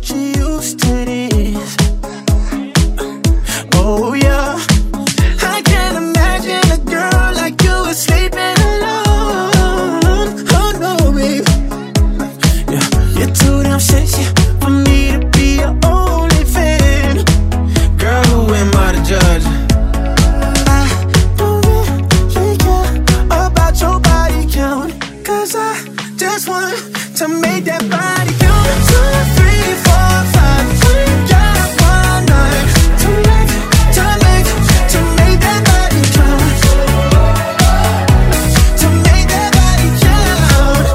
you used to this. Oh yeah, I can't imagine a girl like you is sleeping alone. Oh no, babe. Yeah, you're too damn sexy for me to be your only fan. Girl, who am I to judge? I don't really care about your body count, 'cause I just want to make that body count. 2, 3, 4, 5. We got one night to make that body count. To make that body count.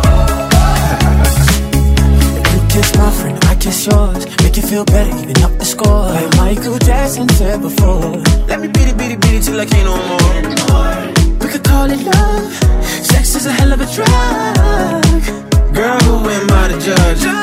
You kiss my friend, I kiss yours. Make you feel better, even up the score. Like Michael Jackson said before. Let me beat it till I can't no more. We could call it love. Sex is a hell of a drug. Girl, who am I to judge?